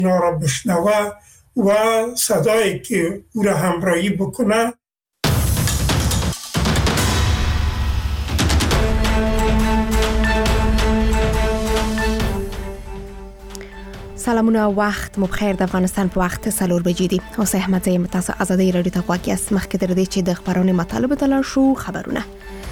اینا را بشنوه و صدایی که او را همراهی بکنه. سلامونه، وخت مو بخیر. د افغانستان په وخت 4 بجې دي. اوس احمد زیم تاسو آزادۍ رادیو ته غواړئ. مخکې تر دې چې د خبرونو مطالب ته لاړ شو، خبرونه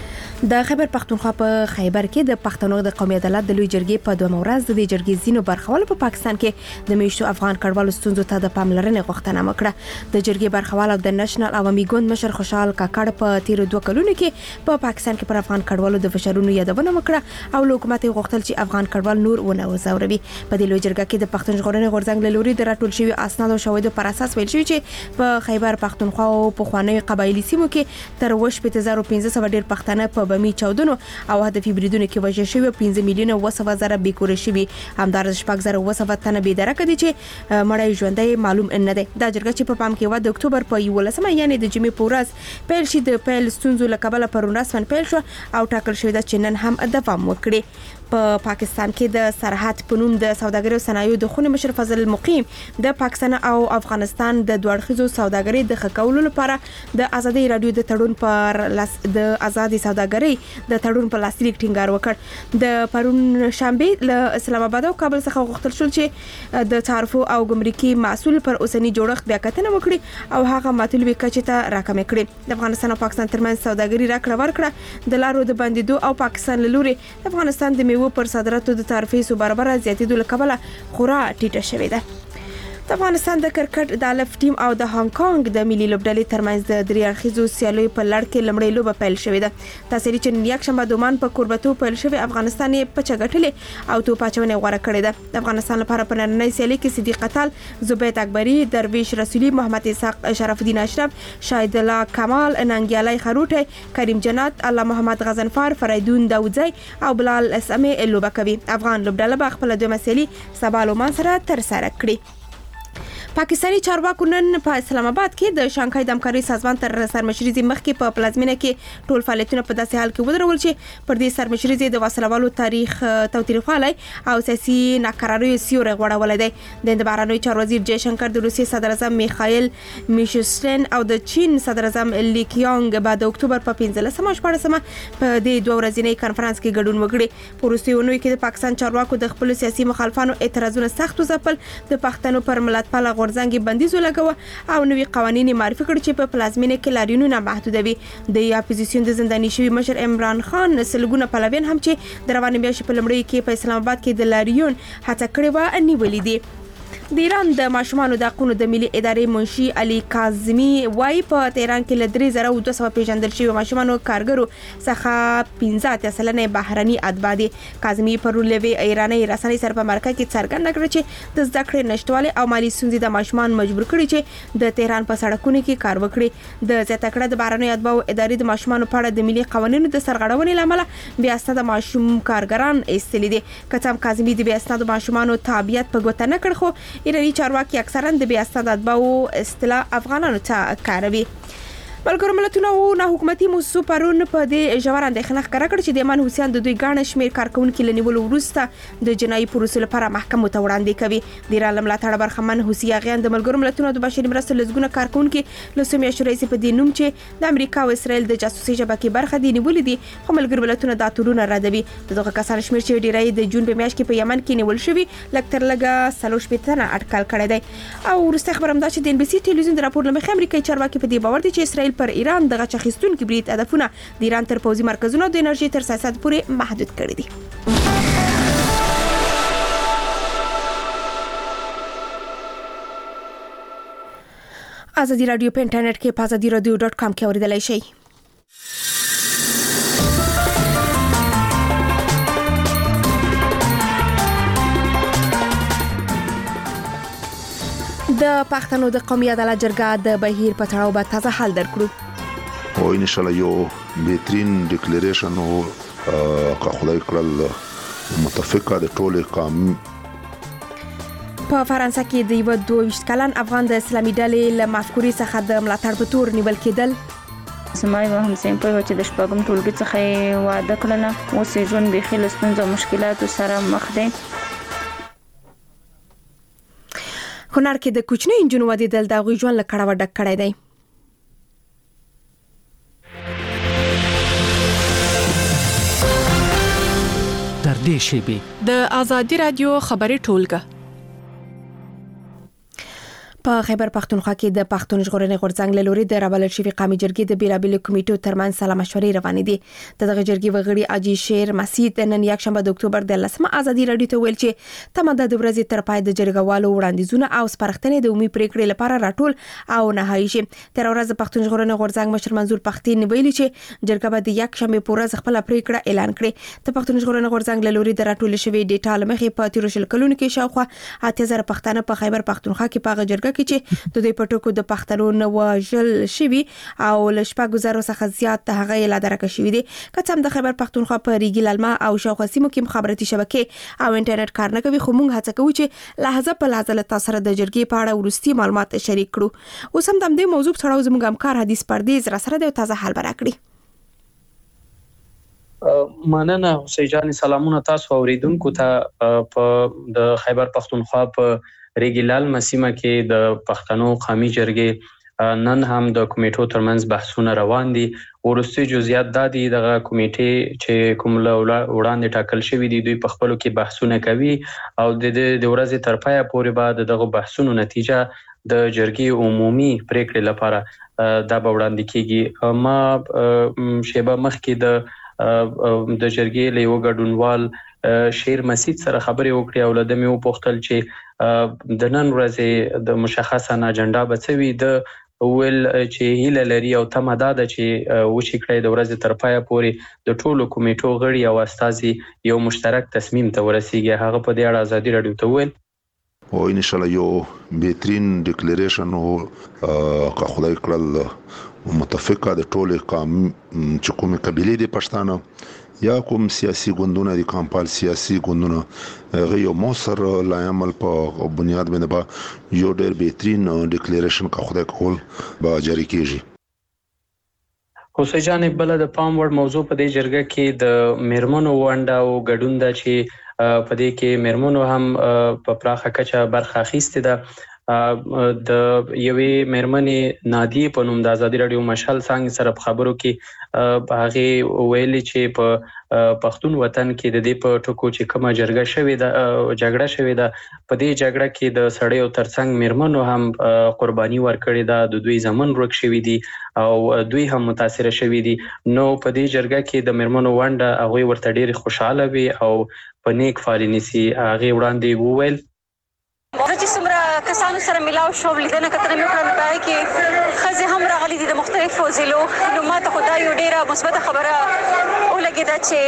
د خیبر پختونخوا په خیبر کې د پښتنو د قومي عدالت د لوی جرګې په 2 ورځ د جرګې زینو برخوال په پاکستان کې د میشتو افغان کډوالو ستونزو ته د پاملرنې غوښتنه وکړه. د جرګې برخوال او د نېشنل عوامي ګوند مشر خوشحال کاکړ په تیر 2 کلونو کې په پاکستان کې پر افغان کډوالو د فشارونو یادونه وکړه او حکومت غوښتل چې افغان کډوال نور ونه وزوروي. په دې لوی جرګه کې د پښتون ژغورنې غورځنګ له لوري د راټول شوی اسناد او شواهد پر اساس ویل شوی چې په خیبر پختونخوا او په خواني قبایلی سیمو کې تر 1500 ډیر پښتانه په بمی چاودنو او هدف بریدونو کې وژل شوی 15 میلیونه وسوځره بیکور شوی. همدار 6000 وسوځ تنه به درکه دي چې مړی ژوندۍ معلوم نه ده. دا جرګه چې په پام کې و د اکتوبر په 11 یعنی د جمعې په ورځ پیل شي د پیل ستونزو لکبله پر رسمن پیل شو او ټاکل شوی د چنن هم دوام وکړي. په پاکستان کې د سرحد پنوم د سوداګرۍ او صنایعو د خونې مشر فضل مقیم د پاکستان او افغانستان د دوړخیزو سوداګرۍ د خکولو لپاره د آزادۍ رادیو د تړون پر د آزادي سوداګرۍ د تړون په لاسلیک ټینګار وکړ. د پرون شنبه له اسلام آباد او کابل څخه غوښتل شو چې د تعرفو او ګمرکي مسول پر اوسنی جوړښت بیا کتنه وکړي او هغه مطلوبه کچه ته راکمې کړي. د افغانستان او پاکستان ترمنځ سوداګري راکړه ورکړه د لارو د بندیدو او پاکستان له لوري د افغانستان د میوه پر صادراتو د تعرفې سو برابر زیاتېدو لکبله خورا ټیټه شوې ده. د افغانستان د کرکټ د الف ټیم او د هانګ کانګ د ملي لوبډلې ترمنځ د دریاخیزو سیالیو په لړ کې لمړی لوبه پیل شوې ده. تاسو لري چې یک شنبه دومان په کوربتو پیل شوی افغانستان یې په چغټلې او تو پاچونه غوړه کړې ده. د افغانستان لپاره په نړۍ سیالي کې صدیق قتال، زبید اکبری، درویش رسولی، محمد اسحاق، شرف الدین اشرف، شاهد الله کمال، ننګیالای خروټي، کریم جنات، الله محمد غزنفر، فریدون داوودزی او بلال اسمه لوبه کوي. افغان لوبډله به خپل دوه مسلې سبا لومان سره تر سره کړي. پاکستاني چارواکو نن په اسلام آباد کې د شانګهای د همکارۍ سازمان تر سرمشريزي مخکې په پلازمینه کې ټول فعالیتونه په داسې حال کې ودرول چې پر دې سرمشريزي د وسلوالو تاریخ توتریخوالي او سیاسي ناکراریو سیوري غوړولې ده. د بهرنیو چارو وزیر جای شنکر د روسیې صدر اعظم میخائیل میشوستین او د چین صدر اعظم لی کیانګ بعد د اکتوبر په 15 او 14 په دې 2 ورځې کانفرنس کې ګډون وکړي. په روسیې کې د پاکستان چارواکو د خپل سیاسي مخالفانو اعتراضونه سخت وځپل. د پښتنو پر ملتپال غورځنګ بندیز ولګوه او نوې قوانين معرفي کړ چې په پلازمینه کې لاریونونه محدودوي. د اپوزیسیون د زنداني شوی مشر عمران خان سلګونه پلوین هم چې د روانې میاشتې په لمړي کې په اسلام آباد کې د لاریون هڅه کړې و نیولې دي. د ایران د ماشومانو د حقوقو د ملي ادارې منشي علي کاظمی وايي په تهران کې ل 3200 پیژندل شوی ماشومانو کارګرو څخه 15% بهرني اتباع دي. کاظمی پر لوي ایراني رسنۍ سره په مرکه کې څرګنده کړ چې د زده کړې نشټواله او مالی ستونزې د ماشومان مجبور کړي چې د تهران په سړکونو کې کار وکړي. د زیاته کړه د بهرني اتباع ادارې د ماشومانو په اړه د ملي قوانینو د سرغړونې لامل بیا ستاسو ماشوم کارګران ایستلې دي. کڅم کاظمی د بیا ستاسو ماشومانو تابعیت په ګوته نه کړ خو ایرانی چارواکي اکثرا د بیا استعداد باو اصطلاح افغانانو ته کاروي. ملګرو ملتونو نه حکومتي موسسو پرون په دې ژور اندېښنه ښکاره کړ چې د ایمان حسین د دوی ګڼ شمیر کارکونکو لنیول وروسته د جنایي پروسې لپاره محکمو ته وړاندې کوي. د ایران ملاتړ برخمن حوثي اغیان د ملګرو ملتونو د بشري مرستو لزګونه کارکونکو له سیمې شورای په دې نوم چې د امریکا او اسرائیل د جاسوسي شبکې برخه دي نیولې دي خو ملګرو ملتونو دا تورونه ردوي. دغه کسان شمیر چې ډیری د جون په میاشت کې په یمن کې نیول شوی لکتر لګه 3 اټکل کړی دی. او ورسته خبرم دا چې د ان بي سي ټلویزیون د راپور لمخې امریکایي چارواکي په دې باور دي چې اسرائیل پر ایران دغه چخیستون کې برید هدفونه د ایران تر پوزي مرکزونو د انرژي تر سیاست پورې محدود کړی دي. آزادي رادیو په انټرنیټ کې په azadiradio.com کې اوریدلای شئ. د پښتنو د قومي عدالت جرګه د بهیر په تړاو به تازه حل درکړو. او ان شاء الله یو بهترین ډیکلیریشن او خدای کړل متفقه د ټولې قوم په فرانسه کې د 22 کلن افغان د اسلامي ډلې له مفکورې څخه د ملاتړ په تور نیول کېدل. سمای به هم سیم په چې د شپږم ټولګي څخه واده کړنه اوس ژوند به خل ستونزې او مشکلات سره مخ دي. کونړ کې د کوچنی انجونو ودی دل د غوي ژوند لکړه ډک کړی دی. در دې شیبې د آزادي رادیو خبري ټولګه په خیبر پختونخوا کې د پښتون ژغورنې غورځنګ له لوري د رابلل شوی قومي جرګې د بیلابل کمیټو ترمنځ سلا مشورې روانې دي. دغه جرګې وغړي اجي شیر مسید نن یک شنبه د اکتوبر د 10مه آزادي رادیو ته ویل چې تماده د ورځې تر پای د جرګوالو وړاندیزونه او سپارښتنې د عمومي پریکړې لپاره راټول او نهایی شي. تر ورځ پښتون ژغورنې غورځنګ مشر منظور پختین ویلي چې جرګه به د یک شنبه پورې خپل پریکړه اعلان کړي. د پښتون ژغورنې غورځنګ له لوري د راټول شوی ډیټا لمخې په 13 کلونو کې شاوخوا 8000 پښتانه په خیبر پختونخوا کې په جرګه کې چې د دې پټکو د پښتنو نو وژل شوی او لشپږ څخه زیات هغه لا درکه شوی دي. کڅم د خیبر پختونخوا په ریګی لالما او شاوخوا سیمو کې مخابراتي شبکې او انټرنیټ کار نه کوي، خو موږ هڅه کوو چې لحظه په لحظه له تاسو سره د جرګې په اړه ورستي معلومات شریک کړو. اوس هم د دې موضوع په اړه زموږ همکار حدیث پردیز را سره د تازه حال برکړي. مننه حسین جان، سلامونه تاسو اوریدونکو ته. په د خیبر پختونخوا په ریګیلال مسیمه کې د پښتنو قومي جرګې نن هم د کمیټو ترمنځ بحثونه روان دي. ورستي جزئیات د دغه کمیټې چې کوم وړاندې ټاکل شوی دي دوی په خپلو کې بحثونه کوي او د ورځې تر پایه پورې به دغه بحثونو نتیجه د جرګې عمومي پریکړې لپاره دا به وړاندې کیږي. ما شیبه مخکې د جرګې له یو ګډونوال شیر مسید سره خبرې وکړې او لدمه یو پوښتل چې د نن ورځې د مشخصه اجنډا بچوي د ول چې هیله لري او تماده ده چې وشي کړی د ورځې تر پایه پورې د ټولو کمیټو غړي او استازي یو مشترک تصمیم ته ورسیږي. هغه په دې اړه آزادي رادیو ته ویل او ان شاء الله یو بهترین ډیکلیریشن او که خدای کړل متفقه د ټولو قوم چې کومه قبيله دي پښتانه یا کوم سیاسي ګوندونه دي کمپال سیاسي ګوندونه غيو موثر لا عمل په بنیاد باندې با یو ډېر بهترین ډیکلیریشن کا خدای کول با جاری کیږي. حسین جان، بل د پام وړ موضوع په دې جرګه کې د میرمنو ونډه او ګډون ده چې په دې کې میرمنو هم په پراخه کچه برخه اخیسته ده. د یوې میرمنې نادیه په نوم د آزادي رادیو مشال څنګه سره خبرو کې هغه ویلي چې په پښتون وطن کې د دې په ټکو چې کومه جرګه شوې ده په دې جګړه کې د سړیو ترڅنګ میرمنو هم قرباني ورکړې ده، د دوی زمون ورک شوې دي او دوی هم متاثر شوې دي. نو په دې جرګه کې د میرمنو ونډه هغه ورته ډېر خوشاله وي او په نیک فعالینسي هغه وړاندې وویل. چې څومره کسانو سره ملاو شو لیدنه کتنه مې کړم پای کې خزه هم راغلي دي د مختلفو ضلعو. نو ما ته خدای یو ډیره مثبت خبره ولګیده چې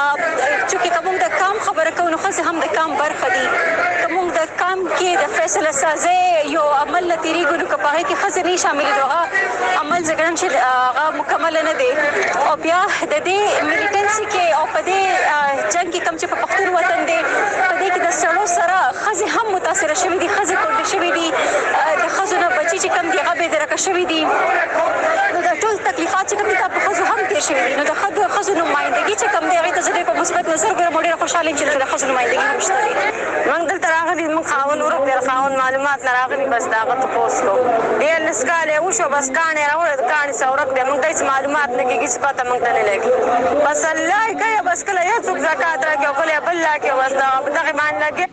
کوم د کام خبره کوو نو خزه هم د کام برخه دي. کوم د کام کې د فیصله سازي یو عمل لتیری ګلو کپاه کې خزه نه شامل دوه عمل ځګړم چې هغه مکمل نه دي او بیا د دې میلیټنسي کې او په دې جنگ کې کوم چې په پښتون وطن دی په دې کې د سړو سره خزه هم متاثر شوی دي، خزه کول شوی دي، د خزونه بچی چې کم دی هغه به درکه شوی دي. نو د ټول تکلیفات چې کوم دي په خزو هم تیر شوی دي. نو د خزو نمائندګي چې کم دی هغه ته زه په مثبت نظر ګورم. ډیره خوشاله یم چې د خزو نمائندګي هم شته. موږ دلته راغلي موږ خاون ورو پر خاون معلومات نه راغلي بس داغه ته پوسټو ډیر نسکاله وشو بس کانه راوړل کانه څورک دې موږ هیڅ معلومات نه کیږي څه پته موږ ته نه لګي. بس الله کوي بس کله یو څوک زکات راکړي او کله بل راکړي بس دغه باندې لګي.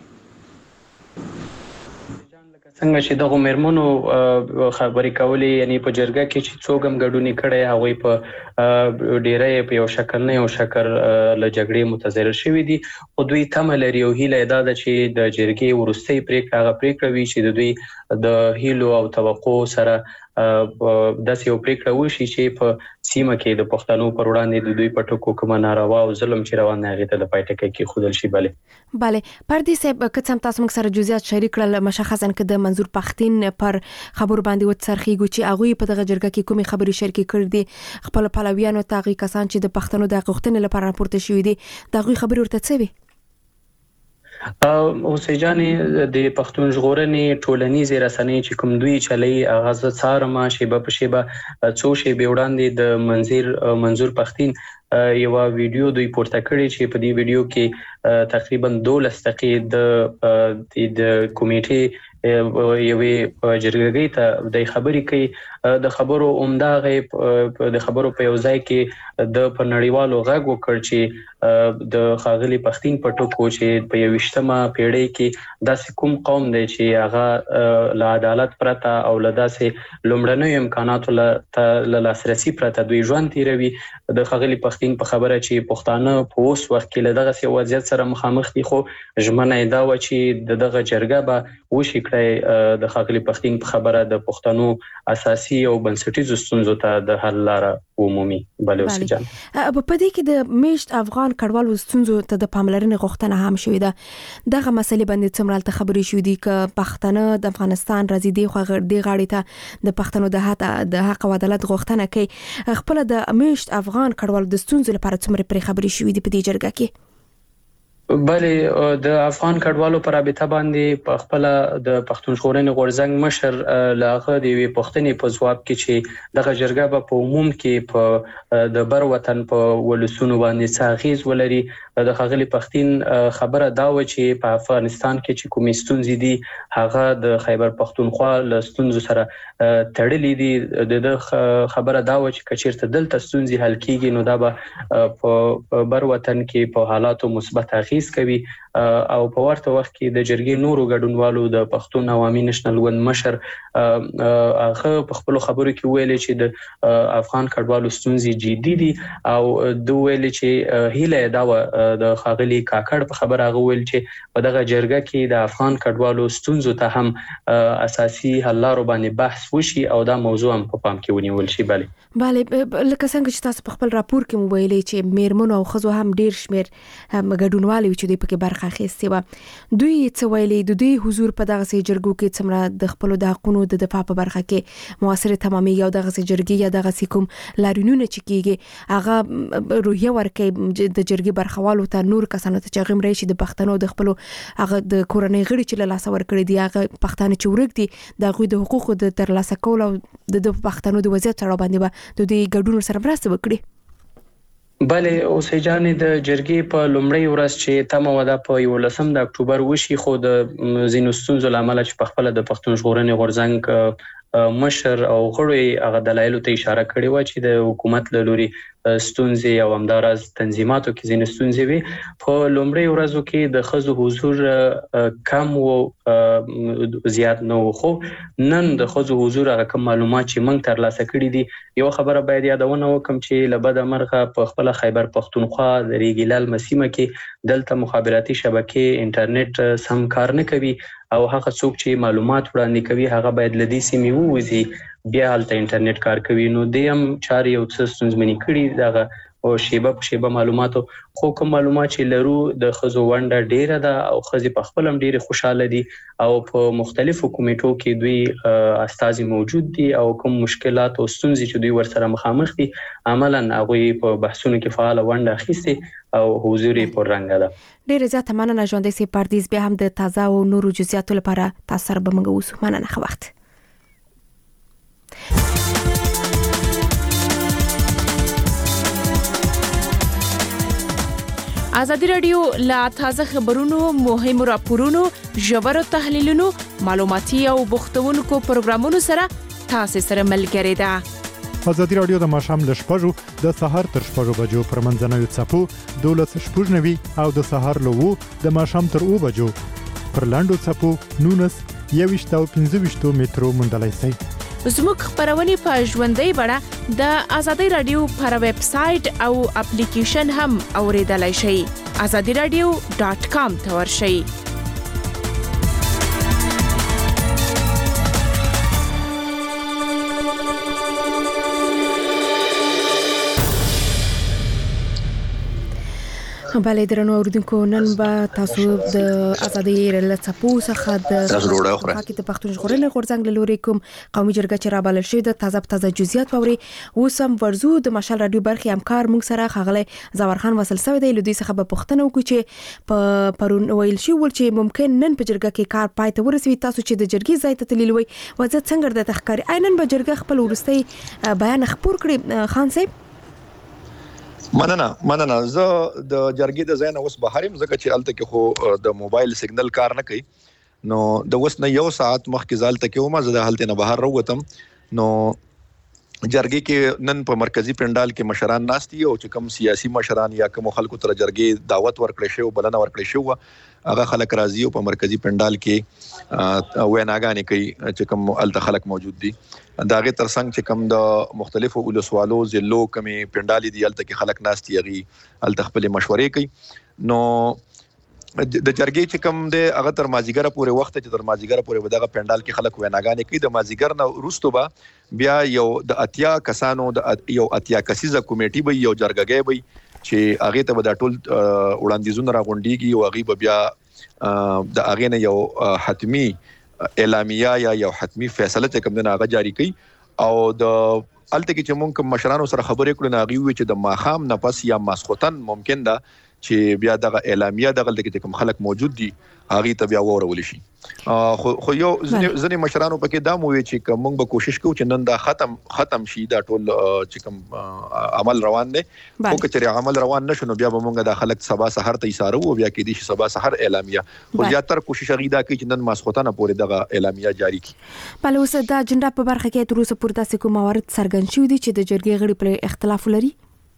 څنګه چې دغه میرمنو خبرې کولې یعنی په جرګه کې چې څوک هم ګډونی کړي هغه په ډیره په یو شکل نه یو شکل له جګړې متضرر شوی دي او دوی تمه لري او هیله ده چې د جرګې ورستۍ پریکړه وي چې د دوی د هیلو او توقع سره داسې یو پریکړه وشي چې په سیمه کې د پښتنو پر وړاندې د دوی په ټکو کوم ناروا او ظلم چې روان دی هغه ته د پایټکې کې خودل شي. بله پردي صاحب کڅم تاسو موږ سره جزئیات شریک کړل مشخصا کې د منظور پختین پر خبر باندې وڅرخیږي چې هغه په دغه جرګه کې کومي خبري شریک کړې دي خپل پلویانو تاغي کسان چې د پښتنو د غوښتنې لپاره راپورته شوې دي دغه خبري ورته څه وي؟ اوسې جانې د پښتون ژغورنې ټولنیزې رسنۍ چې کوم دوی چلي هغه څارما شیبه په شیبه څو شیبه وړاندې د منظور پختین یو ویډیو دوی پورته کړی چې په دې ویډیو کې تقریبا 12 دقیقې د کمیټې یوې جرګې ته د خبرې کوي د خبرو عمده غي د خبرو په یو ځای کې د په نړیوالو غږ وکړ چې د خاغلی پښتين په ټکو چې په 20مه پیړۍ کې داسې کوم قوم دی چې هغه له عدالت پرته او له داسې لومړنیو امکاناتو له لاسرسي پرته دوی ژوند تیروي د خاغلی پښتين په خبره چې پښتانه په اوس وخت کې له دغه سی وضعیت سره مخامخ دي خو ژمنه دا و چې دغه جرګه به وشي کړی د خاغلی پښتين په خبره د پښتنو اساسي او بنسټیزو ستونزو ته د حل لاره عمومي بل وسجان په پدې کې د میشت افغان کډوالو ستونزو ته د پاملرنې غوښتنه هم شوې ده دغه مسلې باندې څومره ته خبرې شوې دي ک پښتنه د افغانستان راځي دی خو د غاړې ته د پښتنو د حق او عدالت غوښتنه کوي خپل د میشت افغان کډوالو د ستونزو لپاره څومره پرې خبرې شوې دي په دې جرګه کې بلې د افغان کډوالو پر رابطه باندې په خپل د پښتون ژغورنې غورځنګ مشر لاغه دی پښتني په ځواب کې چې دغه جرګه په عموم کې په د بر وطن په ولسونو باندې څاغیز ولري د خاغلی پښتين خبره دا و چې په افغانستان کې چې کومې ستونزې دي هغه د خیبر پښتونخوا له ستونزو سره تړلې دي د خبره دا و چې کچیرته دلته ستونزې حل کیږي نو دا به په بر وطن کې په حالاتو مثبت اغیز کوي او په ورته وخت کې د جرګې نورو ګډونوالو د پښتون عوامي نېشنل ګوند مشر هغه په خپل خبرو کې ویل چې د افغان کډوالو ستونزې جدي دي او دوی ویل چې هیله دا و د خاغلی کاکړ په خبره هغه ویل چې په دغه جرګه کې د افغان کډوالو ستونزو ته هم اساسي حل لارو باندې بحث وشي او دا موضوع هم په پام کې ونیول شي بله لکه څنګه چې تاسو په خپل راپور کې مو ویلي چې میرمنو او ښځو هم ډیر شمیر ګډونوالي چې دوی پکې برخه اخیستې و دوی څه ویلي د دوی حضور په دغه سي جرګو کې څومره د خپل د حقونو د دفاع په برخه کې موثر تمامي یو دغه سي جرګي یا دغه سي کوم لارینونه چې کیږي هغه روحیه ورکه د جرګي برخوالو ته نور کسانو ته چغم راشي د پښتنو د خپل هغه د کورنۍ غړي چې له لاس ورکړي دي هغه پښتانه چې ورګ دي د غوي د حقوقو د ترلاسه کول او د پښتنو د وضعیت سره باندې د دې ګډون سره مرسته وکړي بله اوسې جانې د جرګې په لومړی ورځ چې تمه وده په 11 د اکتوبر وشي خو د زینو ستونزو لامل چې په خپل د پښتون ژغورنې غورځنګ مشر او غړي هغه دلایل ته اشاره کړې و چې د حکومت له لوري ستونزې او همدارز تنظیماتو کې ځینې ستونزې وي په لومړی ورځو کې د خزو حضور کم او زیات نه و خو نن د خزو حضور هغه کوم معلومات چې موږ ترلاسه کړي دي یو خبره باید یادونه وکم چې لبد مرغه په خپل خیبر پښتونخوا د ریګیلال مسیمه کې دلته مخابراتي شبکې انټرنیټ سم کار نه کوي او هغه څوک چې معلومات وړاندې کوي هغه باید لدی سیمې ووزي بیا هلته انټرنیټ کار کوي نو دیم چاري او څه ستونزمنې کړي دغه او شیبه په شیبه معلوماتو خو کوم معلومات چې لرو د خزو ونده ډیره ده او خزي په خپل هم ډیره خوشاله دي او په مختلفو کمیټو کې دوی استازي موجود دي او کوم مشکلات او ستونزې چې دوی ورسره مخامخ دي عملاً هغه په بحثونو کې فعال ونده اخیستي او حضور پر رنګ ده ډیره زیاته مننه ژوندۍ سي پردیس بیا هم د تازه او نورو جزئیاتو لپاره تاسو سره به موږ اوسو مننه خو وخت ازادي رادیو لا تازه خبرونو مهمو راپورونو ژورو تحلیلونو معلوماتي او بوختونکو پروګرامونو سره تاسو سره ملګری ده ازادي رادیو د ماشام ل شپږو د سهار تر شپږو بجو پر منځنوي چپو 12:09 او د سهار له 2 د ماشام تر 2 بجو پر لاندو چپو 19 او 15 مترو مندلای سي زموږ خبرونه په ژوندۍ بڼه د ازادي رادیو پر ویب سټ او اپلیکیشن هم اوریدلای شئ azadiradio.com ته ورشئ بله درنو اوریدونکو نن به تاسو د ازادي رل څپو څخه د حکومت د پښتون ژغورنې غورځنګ له لوري کوم قومي جرګه چې را بلل شوې د تازه جزئیات ووري اوسم ورزو د مشال رادیو برخي همکار موږ سره خغله زورخان وصل سوی دی لدی څخه به پښتنه وکړي چې په پرون ویل شي ول چې ممکن نن په جرګه کې کار پای ته ورسوي تاسو چې د جرګې ځای ته تللی وي وځه څنګه د تخکاری عینن به جرګه خپل ورستي بیان خبر کړي خان صاحب مننه زه د جرګې د ځای نه اوس بهرم ځکه چې الته کې خو د موبایل سیګنل کار نه کوي نو د وس نه یو ساعت مخکې ځال تکي ومه زه د حالت نه بهر وروتم. نو جرګې کې نن په مرکزی پندال کې مشران ناستي او چې کوم سیاسي مشران یا کوم خلکو تر جرګې دعوت ورکړې شو بلنه ورکړې شو هغه خلک راځي او په مرکزی پندال کې ویناګانې کوي چې کوم الته خلک موجود دي. داغه ترڅنګ چې کوم د مختلفو ولسوالو ضلعو کمی پندالي دي الته کې خلک ناستي غي الته خپل مشورې کوي. نو د جرګې چې کوم د هغه تر مازیګر پورې وخت چې تر مازیګر پورې ودغه پندال کې خلک ویناګانې کوي. د مازیګر نه وروسته به بیا یو د اتیا کسانو د یو اتیا کسیزه کمیټي به یو جرګګي به چې هغه ته د ټول وړاندیزونه راغونډيږي او هغه بیا د هغه نه یو حتمی اعلامیه یا یو حتمی فیصله چې کوم نه هغه جاری کړي او د الته کې چې مونږ مشرانو سره خبرې کړو نه هغه وی چې د ماخام نه پس یا ماسختن ممکن ده چې بیا دغه اعلامیه دغه کې کوم خلک موجود دي هغه ته بیا وورول شي. خو یو ځنې مشرانو پکې دا مو وی چې کوم به کوشش کوو چې نن دا ختم شي دا ټول چې کوم عمل روان دي. خو کچره عمل روان نشو نو بیا به مونږ د خلک سبا سحر ته ایثارو او بیا کې دي سبا سحر اعلامیه خو زیاتره کوشش غي دا کوي چې نن ماسختانه پورې دغه اعلامیه جاری کړي. بل اوس دا اجنډا په برخه کې تر اوسه پورته سکو موارد څرګند شوی دي چې د جرګې غړي پر اختلاف لري.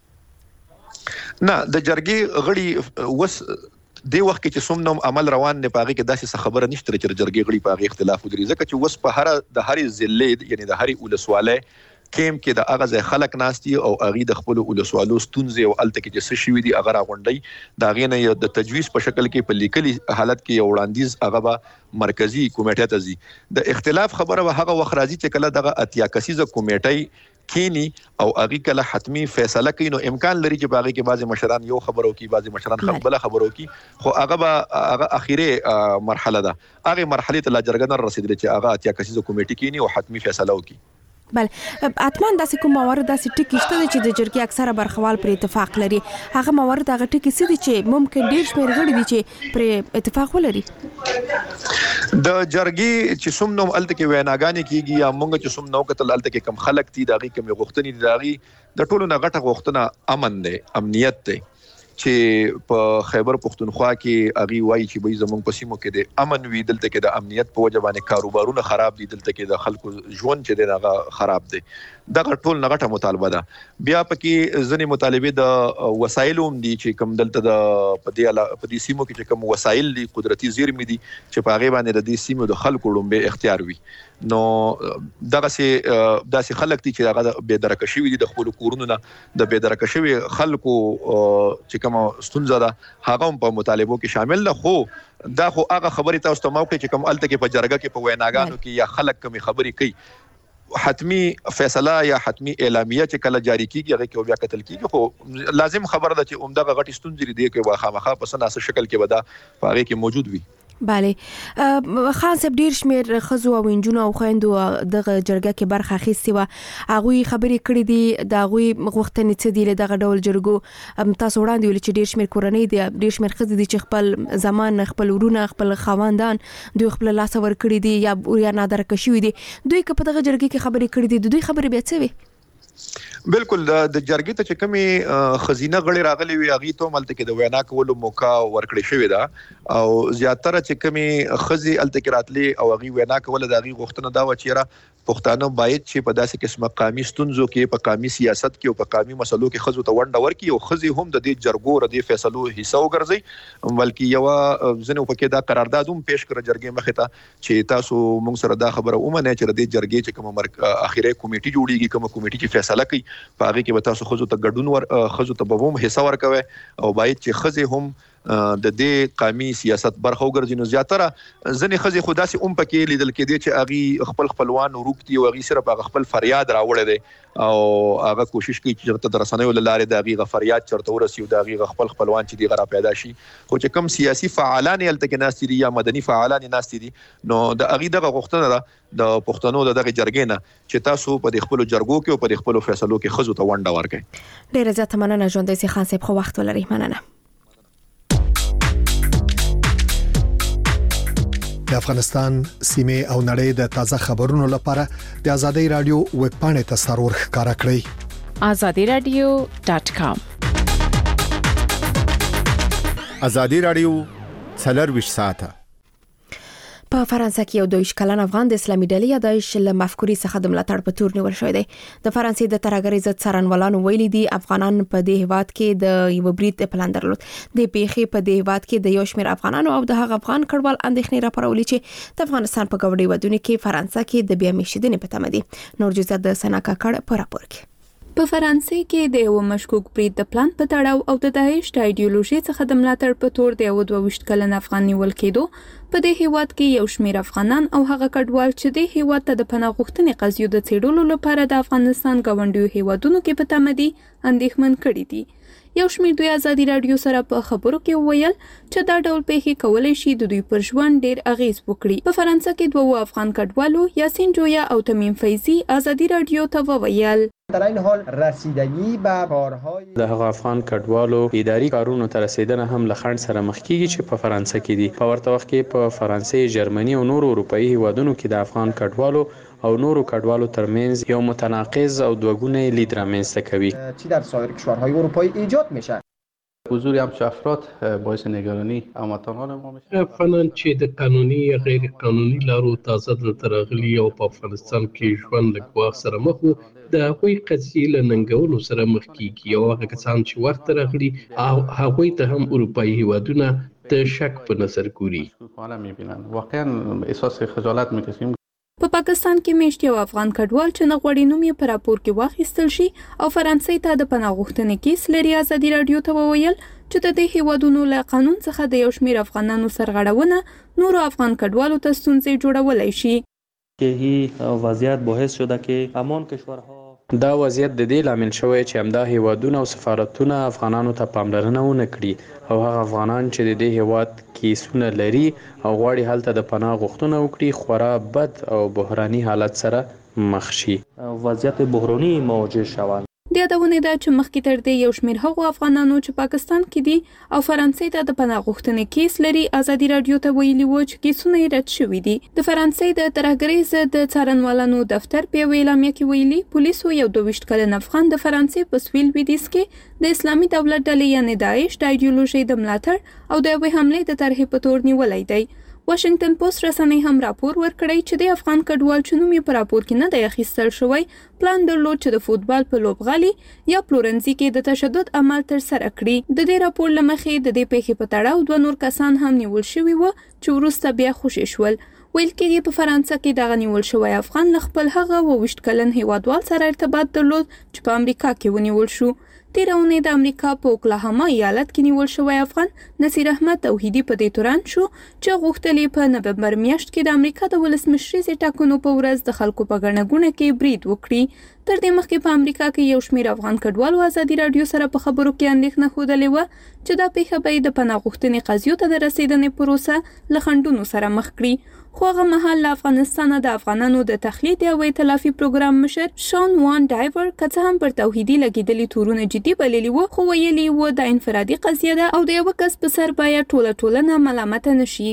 نه د جرګې غړي وس دی وخت کې چې څومره عمل روان نه پاږي کې داسې خبره نشته چې جرګې غړي پاږي اختلاف لري ځکه چې وس په هر ضلع یعنی د هر ولسواله کیم کې د اغاز خلک ناستي او اغي د خپل ولسوالو ستونزې او الته کې چې شوي دي اگر غونډي دا غینه د تجویز په شکل کې په لیکلي حالت کې وړاندیز هغه به مرکزی کمیټه ته ځي. د اختلاف خبره به هغه وخت راځي چې کله دغه اتیا کسیزه کمیټه کینی او هغه کله حتمی فیصله کوي نو امکان لري چې باغې کې بعضی مشران یو خبرو کوي بعضی مشران خپل خبرو کوي خو هغه اخیری مرحله ده هغه مرحله ته لا جرګه نه رسیدل چې هغه اتیا کسیزه کمیټه کینی او حتمی فیصله وکړي. بل اتمان داسې کوم موارد داسې ټکی شته چې د جرګې اکثره برخوال پر اتفاق لري هغه موارد هغه ټکی سدي چې ممکن ډیر شمیر غړي دي چې پر اتفاق ولري. د جرګې چې څومره الته کې ویناګانې کیږي یا مونږ چې څومره کتل الته کې کم خلک دي داغي کم غوښتنې دي داغي د ټولو نه غټه غوښتنه امن دی امنیت دی چې په خیبر پختونخوا کې اغي وایي چې به زمونږ په سیمو کې د امن وی دلته کې د امنیت په وجه باندې کاروبارونه خراب دي دلته کې د خلکو ژوند چې دغه خراب دي دغه ټول نغټه مطالبه ده. بیا پکې ځنې مطالبه د وسایلو هم دي چې کوم دلته د په دې سیمو کې چې کوم وسایل دي قدرتي زیرمې دي چې په هغه باندې د دې سیمو د خلکو لومبه اختیار وي نو دغه خلک دي چې هغه به درک شوی دي د خپل کورونو نه د به درک شوی خلکو چې کوم ستونزه ده هغه په مطالبو کې شامل ده. خو دا خو هغه خبرې تاسو ته موقع چې کوم الته کې په جرګه کې په ویناګانو کې یا خلک کوم خبرې کوي حتمی فیصله یا حتمی اعلامیه چې کله جاری کیږي هغه کې بیا قتل کیږي خو لازم خبره ده چې عمده غټي ستونزې دي کې واخامخه په سناسه شکل کې ودا هغه کې موجود وي. bale خان صاحب ډیر شمیر خزو او انجونو او خويندو دغه جرګه کې برخه اخیستي و هغه خبرې کړې دي دا غوي وختنې څه دی له دغه ډول جرګو تاسو وړاندې ول چې ډیر شمیر کورنۍ دي ډیر شمیر خزې دي چې خپل زمان خپل ورونه خپل خواندان دوی خپل لاس ور کړی دي یا نادر کشوي دي دوی په دغه جرګه کې خبرې کړې دي دوی خبرې بیا څه وي. بالکل د جرګې ته چې کومي خزینه غړي راغلي وي هغه ته ملته کې د وینا کولو موقع ورکړی شوی دا او زیاتره چې کومي خزي الته کې راتلي او هغه وینا کوله د هغه غوښتنه دا و چې را پښتانه باید چې په داسې قسمه قومي ستونزو کې په قومي سیاست کې او په قومي مسلو کې خزو ته ونډه ورکړي او خزي هم د دې جرګو ر دې فیصلو حصہ وګرځي بلکې یو ځنه په کې دا قرارداد هم پیش کړ جرګې مخه ته چې تاسو موږ سره دا خبره ومنه چې د دې جرګې چې کوم اخیری کمیټي جوړیږي کوم کمیټي چې فیصله کوي په هغه کې به تاسو خزو ته ګډون خزو ته به هم حصہ ورکوي او باید چې خزي هم د دې قومي سیاست برخه وګرځي. نو زیاتره ځنې خزي خدا سي پکې لیدل کې دي چې اغي خپلوان وروکتي او اغي صرف خپل فریاد راوړل دي او هغه کوشش کوي چې تر رسنیو لاره د اغي فریاد چرته ورسي او د اغي خپلوان چې دی غره پیدا شي خو چې کم سیاسي فعالان الته کې ناس دي یا مدني فعالان ناس دي نو د اغي دغه غوښتنه ده د پښتنو دغه جرګې نه چې تاسو په د خپل جرګو کې او په د خپل فیصلو کې خزو ته ونډه ورکړئ. ډیره زیاته مننه ژوند سي خان صاحب خو وخت ولري مننه. د افغانستان سیمه او نړۍ د تازه خبرونو لپاره د ازادي رادیو ویب پاڼې ته سرور ښکارا کړئ azadiradio.com. ازادي رادیو 24 ساعته په فرانسه کې یو 22 کلن افغان د اسلامي ډلې داعش له مفکورې څخه د ملاتړ په تور نیول شوی دی. د فرانسې د ترهګرۍ ضد څارنوالانو ویلي دي افغانان په دې هیواد کې د یو برید پلان درلود. د پیښې په دې هیواد کې د یو شمېر افغانانو او د هغه افغان کډوال اندېښنې راپارولې چې د افغانستان په ګوډي ودونو کې فرانسه کې د بیا میشدنې په تمه دي. نور جزئیات د سنا کاکړ په راپور کې. په فرانسې کې د یو مشکوک برید د پلان په تړاو او د داعش د ایډیولوژي څخه د ملاتړ په تور د 22 کلن افغان نیول کېدو په دې هیواد کې یو شمېر افغانان او هغه کډوال چې د هیواد ته د پناه غوښتنې قضیو د څېړلو لپاره د افغانستان ګاونډیو هیوادونو کې په تمه دي اندېښمن کړي دي. یو شمېر دوی ازادي رادیو سره په خبرو کې وویل چې دا ډول پیښې کولای شي د دوی پر ژوند ډېر اغیز وکړي. په فرانسه کې دوه افغان کډوالو یاسین جویا او تمیم فیضی ازادي رادیو ته وویل در این حال رسیدگی به کارهای د هغه افغان کډوالو اداري کارونو ته رسیدنه هم له خنډ سره مخ کیږي چې په فرانسه کې دي. په ورته وخت کې په فرانسې، جرمني او نورو اروپאי هیوادونو کې د افغان کډوالو او نورو کډوالو ترمنځ یو متناقض او دوگونه لید رامنځته کوي چې در سایر کشورهای اروپایی ایجاد میشه. حضور همچون افراد باعث نگرانی هموطنان ما میشه. افغانان چې د قانوني یا غیر قانوني لارو تازه دلته راغلي او په افغانستان کې ژوند له ګواښ سره مخ وو، د هغوی قضیې له ننګولو سره مخ کیږي او هغه کسان چې ورته راغلي هغوی ته هم اروپאי هیوادونه د شک په نظر ګوري. واقعا احساس خجالت میکشیم. په پاکستان کې میشت یو افغان کډوال چې نه غوړي نوم یې په راپور کې واخیستل شي او فرانسې ته د پناه غوښتنې کیس لري. ازادي رادیو ته وویل چې د دې هیوادونو له قانون څخه د یو شمېر افغانانو سرغړونه نورو افغان کډوالو ته ستونزې جوړولای شي. که وضعیت باعث شده که همان کشورها دا وضعیت د دې لامل شوی چې همدا هیوادونه او سفارتونه افغانانو ته پاملرنه ونه کړي او هغه افغانان چې د دې هیواد کیسونه لري او غواړي هلته د پناه غوښتنه وکړي خورا بد او بحراني حالت سره مخ شي. وضعیت بحرانی مواجه شوند. د یادونه ده چې مخکې تر دې یو شمېر هغو افغانانو چې پاکستان کې دي او فرانسې ته د پناه غوښتنې کیس لري ازادي رادیو ته ویلي وو چې کیسونه یې رد شوي دي. د فرانسې د ترهګرۍ ضد څارنوالانو دفتر په یوه اعلامیه کې ویلي پولیسو یو 22 کلن افغان د فرانسې په سویل لویدیځ کې د اسلامي دولت ډلې یعنې داعش د ایډیولوژي د ملاتړ او د یوې حملې د طرحې په تور نیولی دی. واشنگټن پوسټ رسنۍ هم راپور ورکړی چې د افغان کډوال چې نوم یې په راپور کې نه دی اخیستل شوی پلان درلود چې د فوتبال په لوبغالي یا پلورنځي کې د تشدد عمل ترسره کړي. د دې راپور له مخې د دې پیښې په تړاو 2 نور کسان هم نیول شوي وو چې وروسته بیا خوشي شول. ویل کېږي په فرانسه کې دغه نیول شوی افغان له خپل هغه 22 کلن هیوادوال سره ارتباط درلود چې په امریکا کې ونیول شو. تیره اونۍ د امریکا په اوکلاهاما ایالت کې نیول شوی افغان نصیر احمد توحیدي په دې تورن شو چې غوښتل په نومبر میاشت کې د امریکا د ولسمشریزې ټاکنو په ورځ د خلکو په ګڼه ګوڼه کې برید وکړي. تر دې مخکې په امریکا کې یو شمېر افغان کډوالو ازادي رادیو سره په خبرو کې اندېښنه ښودلې وه چې دا پیښه به د پناه غوښتنې قضیو ته د رسیدنې پروسه له خنډونو سره مخ کړي. خو هغه مهال له افغانستانه د افغانانو د تخلیه او ائتلافي پروګرام مشر شان وان ډایور که څه هم پر توحیدي لګېدلي تورونه جدي بللي وو خو ویلي وو دا انفرادي قضیه ده او د یوه کس په سر باید ټوله ټولنه ملامته نشي.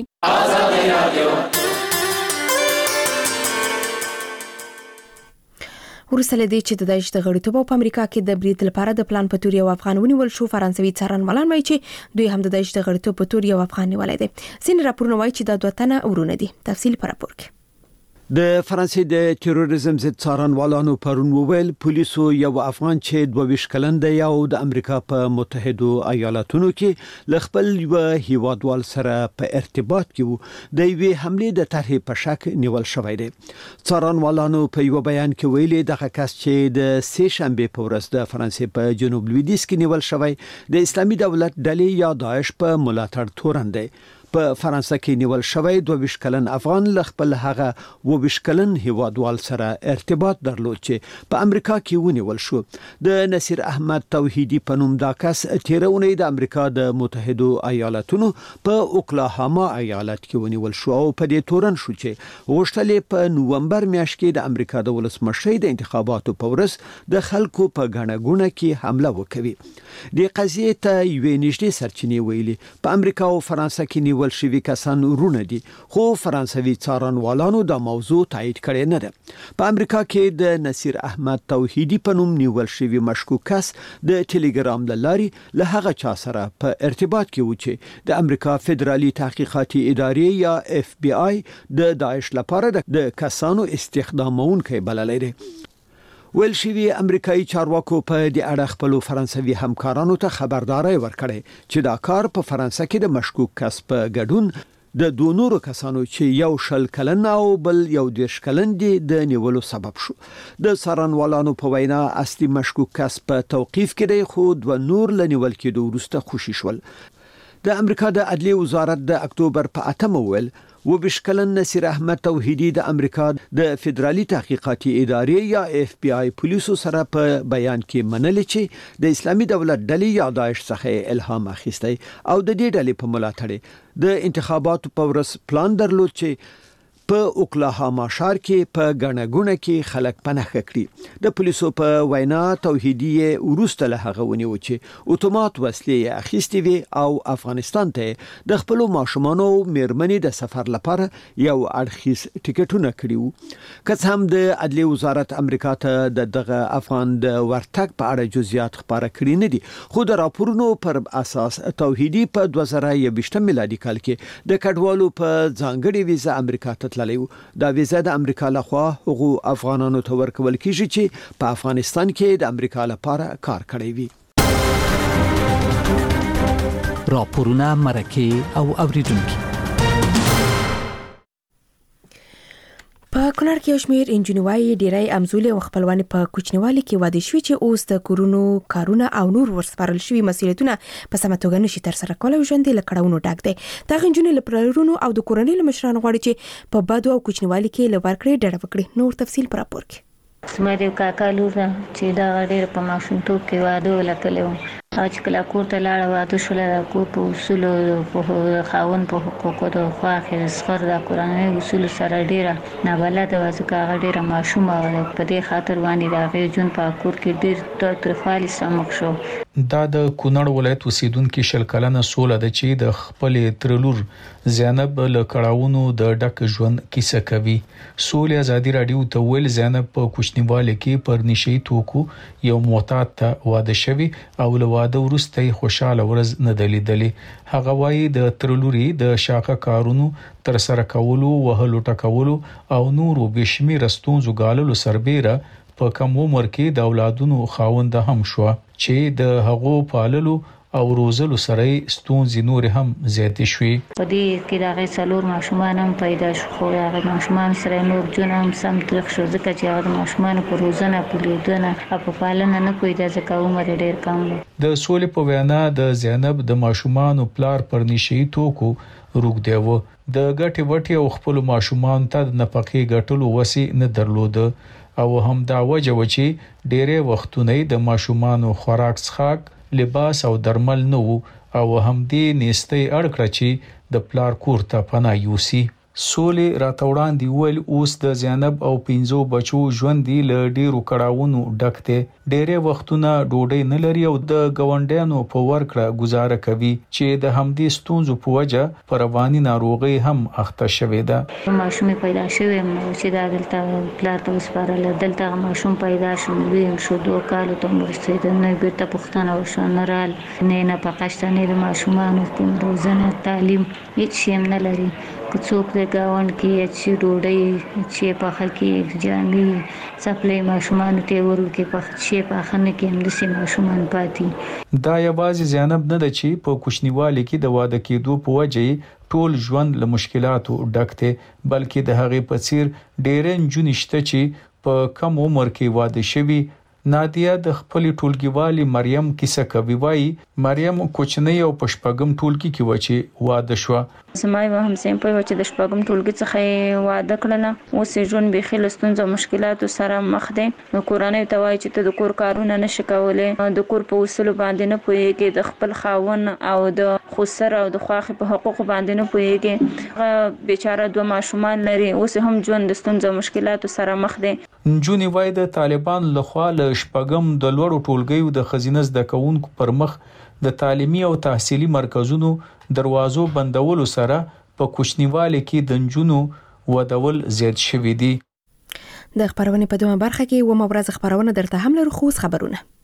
وروسته له دې چې د داعش د غړیتوب په امریکا کې د برید لپاره د پلان په تور یو افغان ونیول شو، فرانسوي څارنوالان وایي چې دوی هم د داعش د غړیتوب په تور یو افغان نیولی دی. ځینې راپورونه وایي چې دا 2 تنه ورونه دي. تفصیل په راپور کې. د فرانسې د تروریزم ضد څارنوالانو پرون وویل پولیسو یو افغان چې 22 کلن دی او د امریکا په متحده ایالاتونو کې ل خپل یو هیوادوال سره په ارتباط کې وو د یوې حملې د طرحې په شک نیول شوی دی. څارنوالانو په یو بیان کې ویلي دغه کس چې د سه شنبه په ورځ د فرانسې په جنوب لویدیځ کې نیول شوی د اسلامي دولت ډلې یا داعش په ملاتړ تورن دی. په فرانسه کې نیول شوی 22 کلن افغان ل خپل هغه 22 کلن هیوادوال سره ارتباط درلود چې په امریکا کې ونیول شو. د نصیر احمد توحیدي په نوم دا کس تیرونه د امریکا د متحده ایالاتونو په اوکلاهاما ایالت کې ونیول شو او په دې تورن شو چې غوښتل په نومبر میاشت کې د امریکا د ولسمشرۍ د انتخاباتو په ورځ د خلکو په ګڼه ګوڼه کې حمله وکړي. د قضیې ته یوې نږدې سرچینې ویلي په امریکا او فرانسه کې نیول شوی کسان ورونه دي خو فرانسوي څارنوالانو دا موضوع تایید کړی نه ده په امریکا کې د نصیر احمد توحیدی په نوم نیول شوی مشکوک کس د ټلګرام لارې له هغه چا سره په ارتباط کې و چې د امریکا فدرالي تحقیقاتي ادارې یا FBI د داعش لپاره د کسانو استخدامونکي بللی دی ویل شوی امریکایي چارواکو په دې اړه خپل فرانسوي همکارانو ته خبرداري ورکړې چې دا کار په فرانسه کې د مشکوک کس په ګډون د دوه نورو کسانو چې یو شل کلن او بل یو 10 کلن دي د نیولو سبب شو د څارنوالانو په وینا اصلي مشکوک کس په توقيف کې دی خو دوه نور لنیول کېدو وروسته خوشی شول د امریکا د عدلي وزارت د اکتوبر په 8 ویل وبشکلن نصیر احمد توحیدی د امریکا د فدرالي تحقیقاتي ادارې یا FBI پولیسو سره په بیان کې منل چې د اسلامي دولت ډلې یا داعش څخه الهام اخیستی او د دې ډلې په ملاتړ د انتخاباتو په ورځ پلان درلود چې په اوکلاهاما ښار کې په غنغونه کې خلک پناه کړي د پولیسو په وینا توحیدی وروسته له هغه ونیو چې اتومات وسلې اخیستې وي او افغانستان ته د خپل ماشومانو میرمنې د سفر لپاره یو اړخیز ټیکټونه کړیو که هم د عدلي وزارت امریکا ته دغه افغان د ورتګ په اړه جزئیات خبره کړی نه دي خو د راپورونو پر اساس توحیدی په 2020 میلادي کال کې د کډوالو په ځانګړي ویزه امریکا ته دا ویزه د امریکا لخوا هغو افغانانو ته ورکول کیږي چې په افغانستان کې د امریکا لپاره کار کړی وي راپورونه مرکه او اوریدونکو په کونړ کې شمیر انجنیوي ډیری امزولي او خپلوان په کوچنیوالي کې واده شوي چې اوس د کورونو کارونه او نور ورسپارل شوي مسؤلیتونه په سمه توګه نشي تر سره کولای ژوند له کړهونو ډک دی دا انجنیوي لپاره او د کورنۍ لمشران غواړي چې په بادو او کوچنیوالي کې لور کړی ډډه وکړي نور تفصیل پر راپور کې سمره کاکا لور چې دا ډېر په ماشومتوب کې واده ولکلو او چې کله کور ته لاړ واده شول د کور په اصول په خاون په حقوقو د خواخې سخر د قرآني اصول سره ډېر نابلد و ځکه هغه ډېر ماشوم و په دې خاطر باندې د هغې جون په کور کې ډېر ترخوالي سمک شو دا د کونړ ولایت اوسیدونکو شل کلنه سوله د چې د خپل ترلور زینب له کړهونو د ډک ژوند کیسه کوي سولې ازادي رادیو ته ویل زینب په کوچنیواله کې پر نشي توکو یو معتاد ته واده شوی او له واده وروسته خوشاله ورځ نه دلیدلې هغه وایي د ترلوري د شاقه کارونو تر سره کولو وهلو ټکولو او نورو بشمیر ستونزو غاللو سربېره په کوم عمر کې د اولادونو خاوند هم شو چې د هغو پاللو او روزلو سره ستونزې نور هم زیاتې شوې په دې کې د هغې څلور ماشومان هم پیدا شو خو هغه ماشومان سره نور جون هم سم ترخ شو ځکه چې هغه ماشومان په روزنه په لیدنه او په پالنه نه کوي د ځکه عمر ډېر کم دی د سولې په وینا د زینب د ماشومان پلار پر نشي توکو روغ دیو د ګټي وټي او خپل ماشومان ته د نفقې ګټلو وسی نه درلود او هم دا وجه و چې ډېرې وختونه د ماشومان خوراک څخه لباس او درمل نو او هم دې نيستي اړکړه چې د پلار کور ته پناه یوسي سولې راتوړان دی ول اوس د زینب او 15 بچو ژوند دی ل ډیرو کړهونو ډکته ډېرې وختونه ډوډۍ نه لري او د گاونډیانو په ورکړه گزاره کوي چې د همدې ستونزو په وجه پر رواني ناروغي هم اخته شوې ده ماشوم پیدا شوی چې دا دلته پلار ته وسپارل دلته ماشوم پیدا شو ویم شو 2 کال ته مرسته نه بیرته پښتنه وشو نرال نه پاکستاني د ماشومان کوم روزنه تعلیم هیڅ شي نه لري څوک د گاوند کې چې ډوډۍ چې په خلکې جامې سپلې ماشومان ته ورکه په چې په خنه کې هم د سي ماشومان پاتې دا یوازې زینب نه د چې په کوچنیوالي کې د واده کېدو په وجه ټول ژوند له مشکلاتو ډکته بلکې د هغې په څیر ډېر جنشته چې په کم عمر کې واده شوی نادیه د خپل ټولګیوالي مریم کیسه کوي وای مریم کوچنی او پشپغم ټولګي کې وچی واده شو سمای و هم سیم په وچه د شپغم ټولګي څخه واده کړنه اوس ژوند به خل ستونزو مشکلاتو سره مخ دي نو کورانه توای چې ته د کور کارونه نشي کولای د کور په اصول باندې نه پوهیږي د خپل خاون او د خسر او د خواخ په حقوق باندې نه پوهیږي بیچاره دوه ماشومان لري اوس هم ژوند د ستونزو مشکلاتو سره مخ دي نجونی وای د طالبان لخوا له شپږم د لوړو ټولګیو د خزینه زده کوونکو پر مخ د تعلیمي او تحصیلي مرکزونو دروازو بندولو سره په کوچنیوالي کې د نجونو ودول زیات شوې دي. د خبرونه په دوه برخه کې و مبرز خبرونه درته هم لرو خو خبرونه